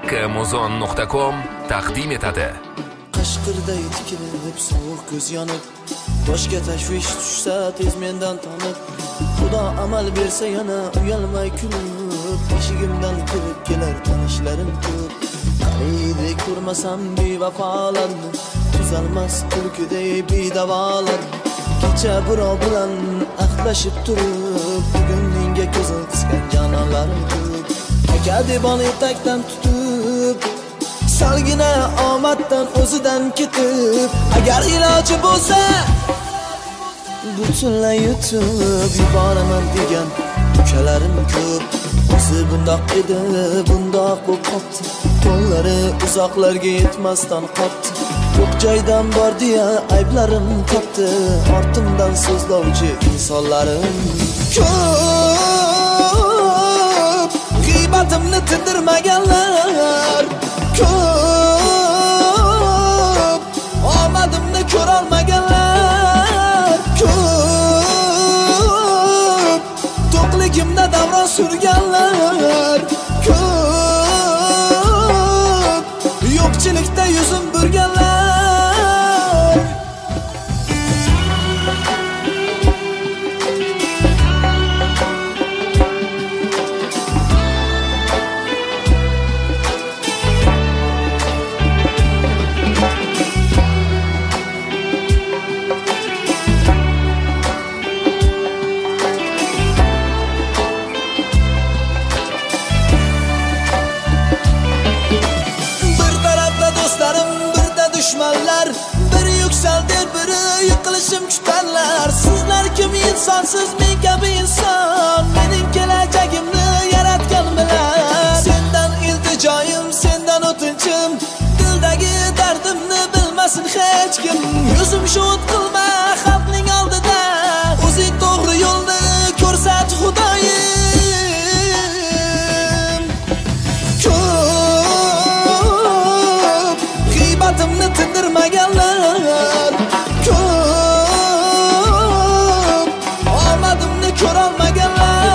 kmuzon.com taqdim etadi. Qashqirday tikilib sovuq ko'z yonib, boshga tashvish tushsa tez mendan tanib, Xudo amal bersa yana uyalmay kulib, eshigimdan kirib kelar tanishlarim ko'p. Qariydi ko'rmasam bevafolarni, tuzalmas kulkiday bedavolar. Kecha birov bilan ahdlashib turib, bugun menga ko'zim qisgan jononlarim ko'p. Aka deb etakdan tutib, salgina omaddan o'zidan ketib, agar iloji bo'lsa butunlay yutib yuboraman degan ukalarim ko'p. O'zi bundoq edi, bundoq bo'lib qopti, qo'llari uzoqlarga yetmasdan qopti. Yo'q joydan bor deya ayblarim topdi, ortimdan so'zlovchi insonlarim ko'p. G'iybatimni tindirmaganlar ko'p, omadimni ko'rolmaganlar ko'p, to'qligimda davron surganlar ko'p, yo'qchilikda yuzim burganlar. Düşmanlar biri yükseldir, biri yıkılışım kütarlar. Sizler kim insansız, men kabi inson, mening kelajagimni yaratgan bilar. Sendan iltijoyim, sendan o'tinchim, dildagi dardimni bilmasin hech kim. Yuzim sho't qilma xalqning oldida, o'zing to'g'ri yo'lni ko'rsat Xudoyim. Ko'p g'iybatimni tindirmaganlar ko'p, omadimni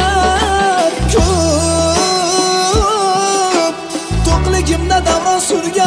ko'rolmaganlar ko'p, to'qligimda davron surgan